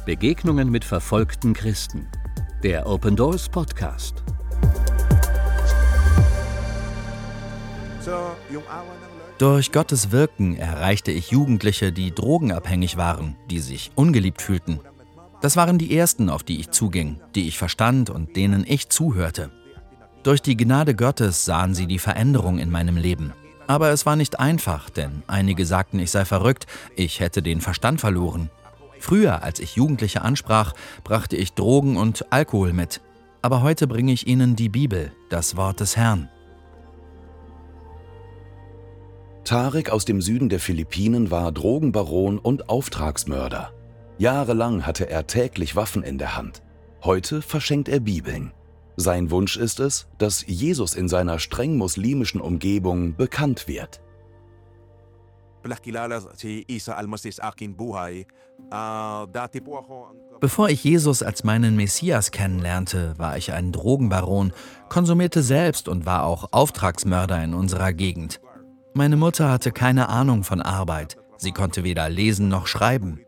Begegnungen mit verfolgten Christen. Der Open Doors Podcast. Durch Gottes Wirken erreichte ich Jugendliche, die drogenabhängig waren, die sich ungeliebt fühlten. Das waren die ersten, auf die ich zuging, die ich verstand und denen ich zuhörte. Durch die Gnade Gottes sahen sie die Veränderung in meinem Leben. Aber es war nicht einfach, denn einige sagten, ich sei verrückt, ich hätte den Verstand verloren. Früher, als ich Jugendliche ansprach, brachte ich Drogen und Alkohol mit. Aber heute bringe ich ihnen die Bibel, das Wort des Herrn. Tarek aus dem Süden der Philippinen war Drogenbaron und Auftragsmörder. Jahrelang hatte er täglich Waffen in der Hand. Heute verschenkt er Bibeln. Sein Wunsch ist es, dass Jesus in seiner streng muslimischen Umgebung bekannt wird. Bevor ich Jesus als meinen Messias kennenlernte, war ich ein Drogenbaron, konsumierte selbst und war auch Auftragsmörder in unserer Gegend. Meine Mutter hatte keine Ahnung von Arbeit. Sie konnte weder lesen noch schreiben.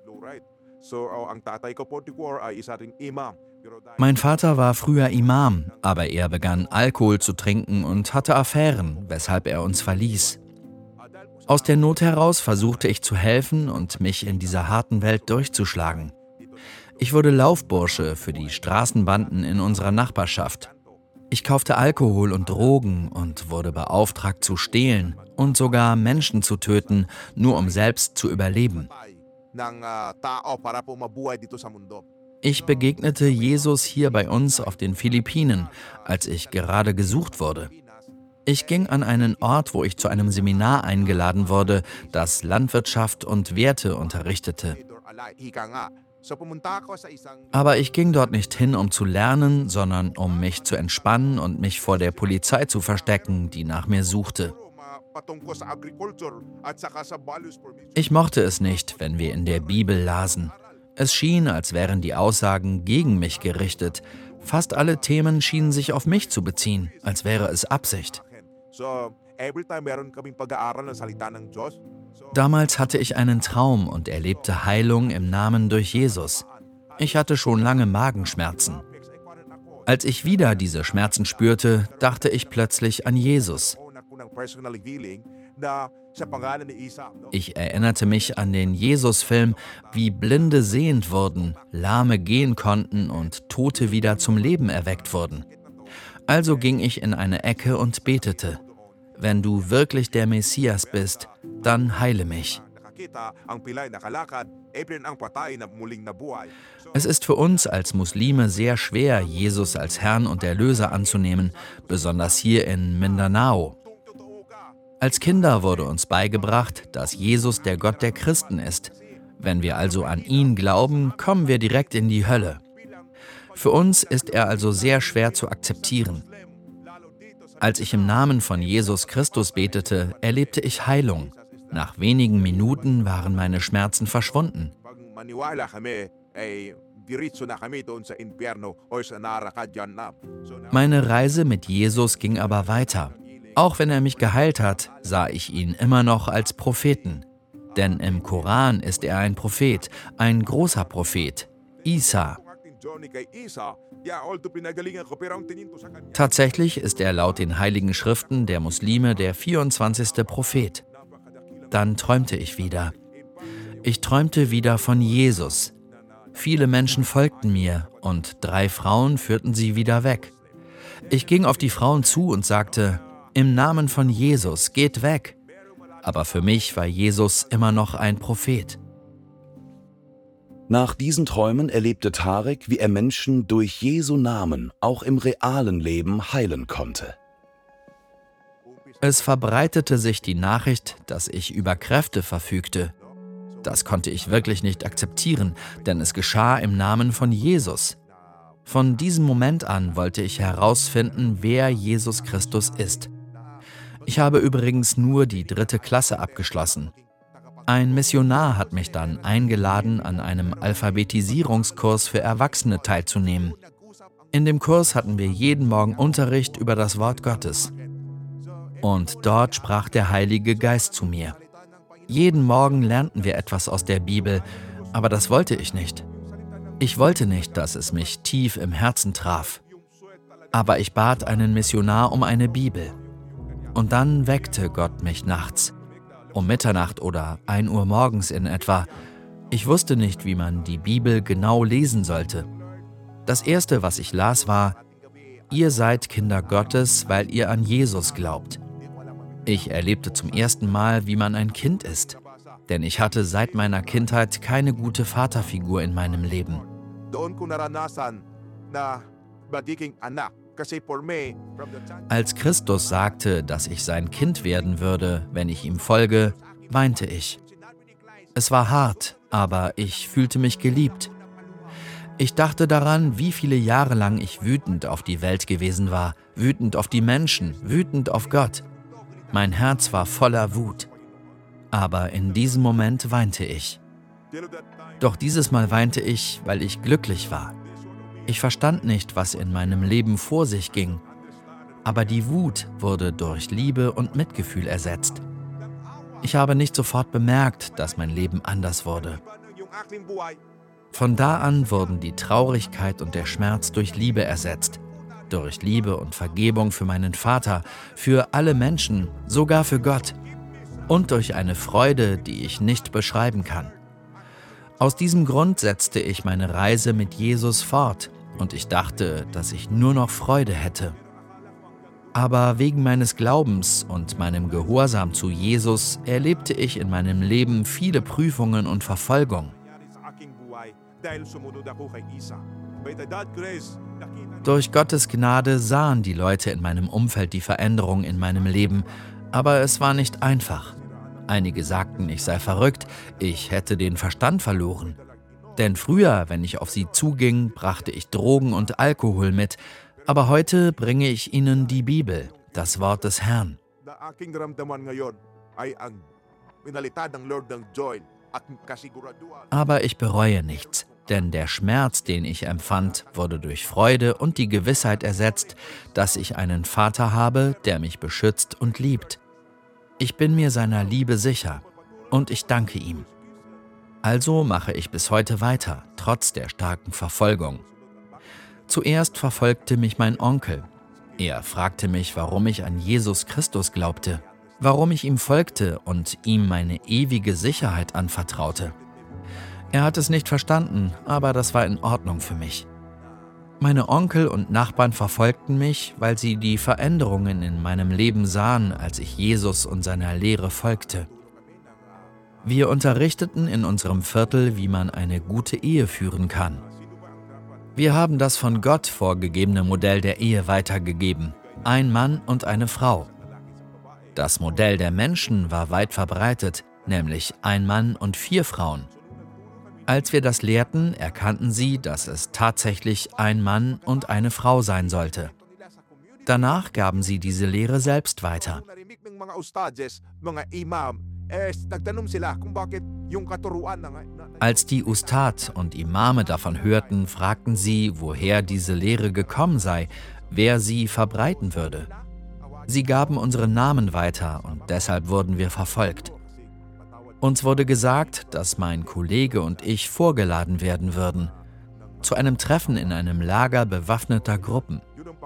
Mein Vater war früher Imam, aber er begann Alkohol zu trinken und hatte Affären, weshalb er uns verließ. Aus der Not heraus versuchte ich zu helfen und mich in dieser harten Welt durchzuschlagen. Ich wurde Laufbursche für die Straßenbanden in unserer Nachbarschaft. Ich kaufte Alkohol und Drogen und wurde beauftragt zu stehlen und sogar Menschen zu töten, nur um selbst zu überleben. Ich begegnete Jesus hier bei uns auf den Philippinen, als ich gerade gesucht wurde. Ich ging an einen Ort, wo ich zu einem Seminar eingeladen wurde, das Landwirtschaft und Werte unterrichtete. Aber ich ging dort nicht hin, um zu lernen, sondern um mich zu entspannen und mich vor der Polizei zu verstecken, die nach mir suchte. Ich mochte es nicht, wenn wir in der Bibel lasen. Es schien, als wären die Aussagen gegen mich gerichtet. Fast alle Themen schienen sich auf mich zu beziehen, als wäre es Absicht. Damals hatte ich einen Traum und erlebte Heilung im Namen durch Jesus. Ich hatte schon lange Magenschmerzen. Als ich wieder diese Schmerzen spürte, dachte ich plötzlich an Jesus. Ich erinnerte mich an den Jesus-Film, wie Blinde sehend wurden, Lahme gehen konnten und Tote wieder zum Leben erweckt wurden. Also ging ich in eine Ecke und betete: Wenn du wirklich der Messias bist, dann heile mich. Es ist für uns als Muslime sehr schwer, Jesus als Herrn und Erlöser anzunehmen, besonders hier in Mindanao. Als Kinder wurde uns beigebracht, dass Jesus der Gott der Christen ist. Wenn wir also an ihn glauben, kommen wir direkt in die Hölle. Für uns ist er also sehr schwer zu akzeptieren. Als ich im Namen von Jesus Christus betete, erlebte ich Heilung. Nach wenigen Minuten waren meine Schmerzen verschwunden. Meine Reise mit Jesus ging aber weiter. Auch wenn er mich geheilt hat, sah ich ihn immer noch als Propheten. Denn im Koran ist er ein Prophet, ein großer Prophet, Isa. Tatsächlich ist er laut den heiligen Schriften der Muslime der 24. Prophet. Dann träumte ich wieder. Ich träumte wieder von Jesus. Viele Menschen folgten mir und 3 Frauen führten sie wieder weg. Ich ging auf die Frauen zu und sagte: Im Namen von Jesus, geht weg. Aber für mich war Jesus immer noch ein Prophet. Nach diesen Träumen erlebte Tarek, wie er Menschen durch Jesu Namen auch im realen Leben heilen konnte. Es verbreitete sich die Nachricht, dass ich über Kräfte verfügte. Das konnte ich wirklich nicht akzeptieren, denn es geschah im Namen von Jesus. Von diesem Moment an wollte ich herausfinden, wer Jesus Christus ist. Ich habe übrigens nur die 3. Klasse abgeschlossen. Ein Missionar hat mich dann eingeladen, an einem Alphabetisierungskurs für Erwachsene teilzunehmen. In dem Kurs hatten wir jeden Morgen Unterricht über das Wort Gottes. Und dort sprach der Heilige Geist zu mir. Jeden Morgen lernten wir etwas aus der Bibel, aber das wollte ich nicht. Ich wollte nicht, dass es mich tief im Herzen traf. Aber ich bat einen Missionar um eine Bibel. Und dann weckte Gott mich nachts, um Mitternacht oder 1 Uhr morgens in etwa. Ich wusste nicht, wie man die Bibel genau lesen sollte. Das Erste, was ich las, war: Ihr seid Kinder Gottes, weil ihr an Jesus glaubt. Ich erlebte zum ersten Mal, wie man ein Kind ist, denn ich hatte seit meiner Kindheit keine gute Vaterfigur in meinem Leben. Als Christus sagte, dass ich sein Kind werden würde, wenn ich ihm folge, weinte ich. Es war hart, aber ich fühlte mich geliebt. Ich dachte daran, wie viele Jahre lang ich wütend auf die Welt gewesen war, wütend auf die Menschen, wütend auf Gott. Mein Herz war voller Wut. Aber in diesem Moment weinte ich. Doch dieses Mal weinte ich, weil ich glücklich war. Ich verstand nicht, was in meinem Leben vor sich ging. Aber die Wut wurde durch Liebe und Mitgefühl ersetzt. Ich habe nicht sofort bemerkt, dass mein Leben anders wurde. Von da an wurden die Traurigkeit und der Schmerz durch Liebe ersetzt. Durch Liebe und Vergebung für meinen Vater, für alle Menschen, sogar für Gott. Und durch eine Freude, die ich nicht beschreiben kann. Aus diesem Grund setzte ich meine Reise mit Jesus fort und ich dachte, dass ich nur noch Freude hätte. Aber wegen meines Glaubens und meinem Gehorsam zu Jesus erlebte ich in meinem Leben viele Prüfungen und Verfolgung. Durch Gottes Gnade sahen die Leute in meinem Umfeld die Veränderung in meinem Leben, aber es war nicht einfach. Einige sagten, ich sei verrückt, ich hätte den Verstand verloren. Denn früher, wenn ich auf sie zuging, brachte ich Drogen und Alkohol mit, aber heute bringe ich ihnen die Bibel, das Wort des Herrn. Aber ich bereue nichts, denn der Schmerz, den ich empfand, wurde durch Freude und die Gewissheit ersetzt, dass ich einen Vater habe, der mich beschützt und liebt. Ich bin mir seiner Liebe sicher und ich danke ihm. Also mache ich bis heute weiter, trotz der starken Verfolgung. Zuerst verfolgte mich mein Onkel. Er fragte mich, warum ich an Jesus Christus glaubte, warum ich ihm folgte und ihm meine ewige Sicherheit anvertraute. Er hat es nicht verstanden, aber das war in Ordnung für mich. Meine Onkel und Nachbarn verfolgten mich, weil sie die Veränderungen in meinem Leben sahen, als ich Jesus und seiner Lehre folgte. Wir unterrichteten in unserem Viertel, wie man eine gute Ehe führen kann. Wir haben das von Gott vorgegebene Modell der Ehe weitergegeben: ein Mann und eine Frau. Das Modell der Menschen war weit verbreitet, nämlich ein Mann und 4 Frauen. Als wir das lehrten, erkannten sie, dass es tatsächlich ein Mann und eine Frau sein sollte. Danach gaben sie diese Lehre selbst weiter. Als die Ustad und Imame davon hörten, fragten sie, woher diese Lehre gekommen sei, wer sie verbreiten würde. Sie gaben unsere Namen weiter und deshalb wurden wir verfolgt. Uns wurde gesagt, dass mein Kollege und ich vorgeladen werden würden, zu einem Treffen in einem Lager bewaffneter Gruppen.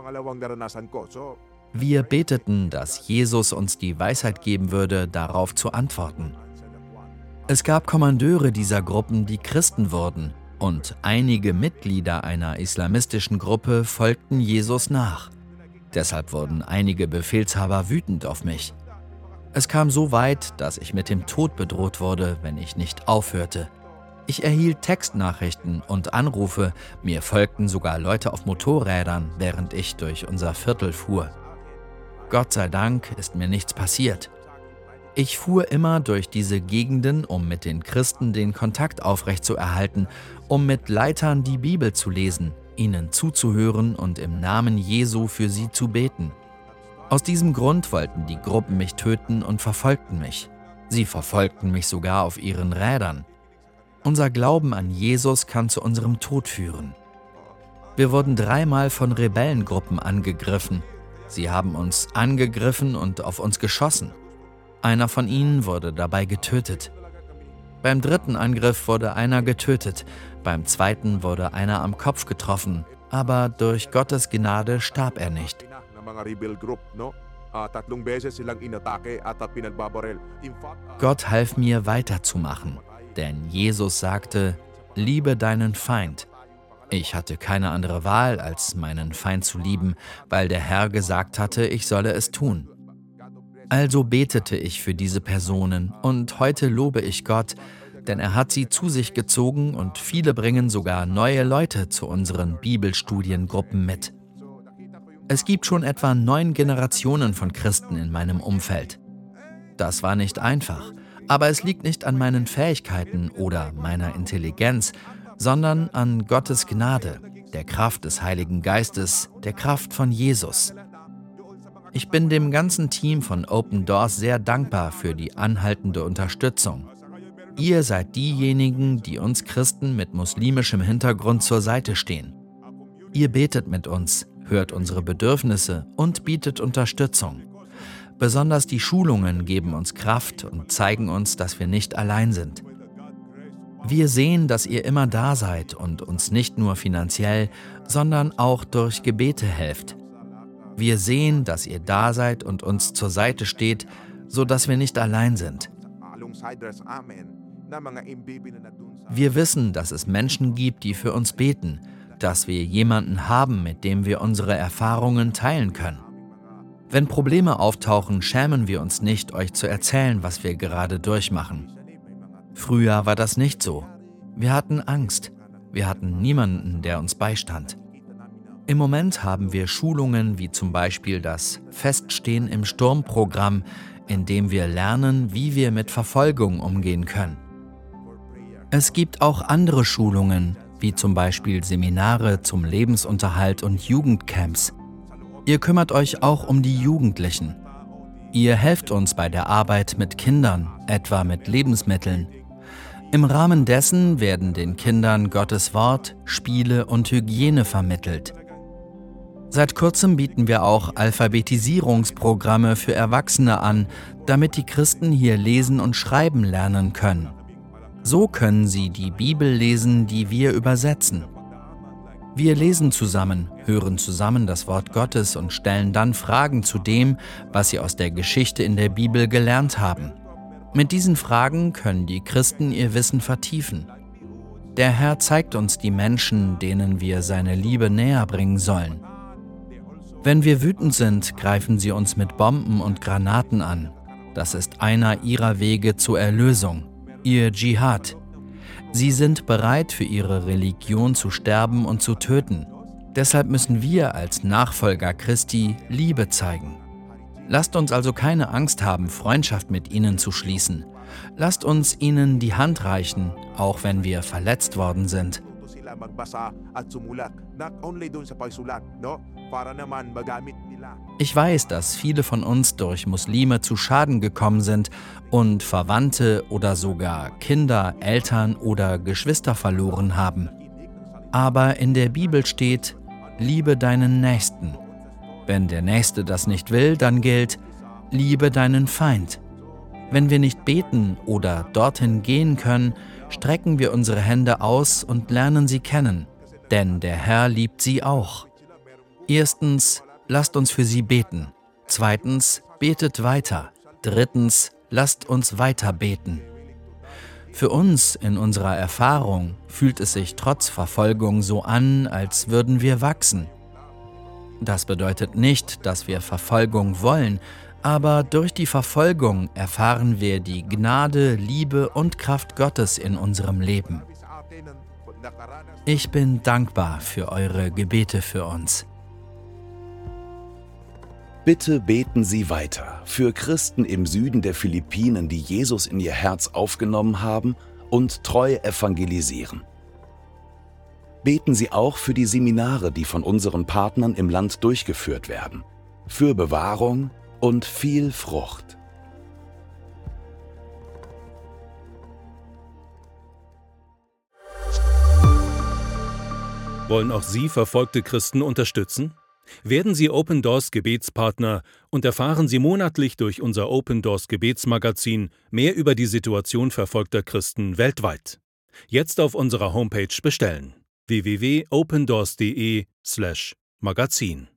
Wir beteten, dass Jesus uns die Weisheit geben würde, darauf zu antworten. Es gab Kommandeure dieser Gruppen, die Christen wurden, und einige Mitglieder einer islamistischen Gruppe folgten Jesus nach. Deshalb wurden einige Befehlshaber wütend auf mich. Es kam so weit, dass ich mit dem Tod bedroht wurde, wenn ich nicht aufhörte. Ich erhielt Textnachrichten und Anrufe, mir folgten sogar Leute auf Motorrädern, während ich durch unser Viertel fuhr. Gott sei Dank ist mir nichts passiert. Ich fuhr immer durch diese Gegenden, um mit den Christen den Kontakt aufrechtzuerhalten, um mit Leitern die Bibel zu lesen, ihnen zuzuhören und im Namen Jesu für sie zu beten. Aus diesem Grund wollten die Gruppen mich töten und verfolgten mich. Sie verfolgten mich sogar auf ihren Rädern. Unser Glauben an Jesus kann zu unserem Tod führen. Wir wurden 3-mal von Rebellengruppen angegriffen. Sie haben uns angegriffen und auf uns geschossen. Einer von ihnen wurde dabei getötet. Beim 3. Angriff wurde einer getötet, beim 2. wurde einer am Kopf getroffen, aber durch Gottes Gnade starb er nicht. Gott half mir weiterzumachen, denn Jesus sagte, liebe deinen Feind. Ich hatte keine andere Wahl, als meinen Feind zu lieben, weil der Herr gesagt hatte, ich solle es tun. Also betete ich für diese Personen und heute lobe ich Gott, denn er hat sie zu sich gezogen und viele bringen sogar neue Leute zu unseren Bibelstudiengruppen mit. Es gibt schon etwa 9 Generationen von Christen in meinem Umfeld. Das war nicht einfach, aber es liegt nicht an meinen Fähigkeiten oder meiner Intelligenz, sondern an Gottes Gnade, der Kraft des Heiligen Geistes, der Kraft von Jesus. Ich bin dem ganzen Team von Open Doors sehr dankbar für die anhaltende Unterstützung. Ihr seid diejenigen, die uns Christen mit muslimischem Hintergrund zur Seite stehen. Ihr betet mit uns, hört unsere Bedürfnisse und bietet Unterstützung. Besonders die Schulungen geben uns Kraft und zeigen uns, dass wir nicht allein sind. Wir sehen, dass ihr immer da seid und uns nicht nur finanziell, sondern auch durch Gebete helft. Wir sehen, dass ihr da seid und uns zur Seite steht, sodass wir nicht allein sind. Wir wissen, dass es Menschen gibt, die für uns beten, dass wir jemanden haben, mit dem wir unsere Erfahrungen teilen können. Wenn Probleme auftauchen, schämen wir uns nicht, euch zu erzählen, was wir gerade durchmachen. Früher war das nicht so. Wir hatten Angst. Wir hatten niemanden, der uns beistand. Im Moment haben wir Schulungen wie zum Beispiel das Feststehen im Sturm-Programm, in dem wir lernen, wie wir mit Verfolgung umgehen können. Es gibt auch andere Schulungen, wie zum Beispiel Seminare zum Lebensunterhalt und Jugendcamps. Ihr kümmert euch auch um die Jugendlichen. Ihr helft uns bei der Arbeit mit Kindern, etwa mit Lebensmitteln. Im Rahmen dessen werden den Kindern Gottes Wort, Spiele und Hygiene vermittelt. Seit kurzem bieten wir auch Alphabetisierungsprogramme für Erwachsene an, damit die Christen hier lesen und schreiben lernen können. So können sie die Bibel lesen, die wir übersetzen. Wir lesen zusammen, hören zusammen das Wort Gottes und stellen dann Fragen zu dem, was sie aus der Geschichte in der Bibel gelernt haben. Mit diesen Fragen können die Christen ihr Wissen vertiefen. Der Herr zeigt uns die Menschen, denen wir seine Liebe näher bringen sollen. Wenn wir wütend sind, greifen sie uns mit Bomben und Granaten an. Das ist einer ihrer Wege zur Erlösung, ihr Dschihad. Sie sind bereit, für ihre Religion zu sterben und zu töten. Deshalb müssen wir als Nachfolger Christi Liebe zeigen. Lasst uns also keine Angst haben, Freundschaft mit ihnen zu schließen. Lasst uns ihnen die Hand reichen, auch wenn wir verletzt worden sind. Ich weiß, dass viele von uns durch Muslime zu Schaden gekommen sind und Verwandte oder sogar Kinder, Eltern oder Geschwister verloren haben. Aber in der Bibel steht, liebe deinen Nächsten. Wenn der Nächste das nicht will, dann gilt, liebe deinen Feind. Wenn wir nicht beten oder dorthin gehen können, strecken wir unsere Hände aus und lernen sie kennen, denn der Herr liebt sie auch. Erstens, lasst uns für sie beten. Zweitens, betet weiter. Drittens, lasst uns weiter beten. Für uns in unserer Erfahrung fühlt es sich trotz Verfolgung so an, als würden wir wachsen. Das bedeutet nicht, dass wir Verfolgung wollen, aber durch die Verfolgung erfahren wir die Gnade, Liebe und Kraft Gottes in unserem Leben. Ich bin dankbar für eure Gebete für uns. Bitte beten Sie weiter für Christen im Süden der Philippinen, die Jesus in ihr Herz aufgenommen haben und treu evangelisieren. Beten Sie auch für die Seminare, die von unseren Partnern im Land durchgeführt werden, für Bewahrung und viel Frucht. Wollen auch Sie verfolgte Christen unterstützen? Werden Sie Open Doors Gebetspartner und erfahren Sie monatlich durch unser Open Doors Gebetsmagazin mehr über die Situation verfolgter Christen weltweit. Jetzt auf unserer Homepage bestellen: www.opendoors.de/magazin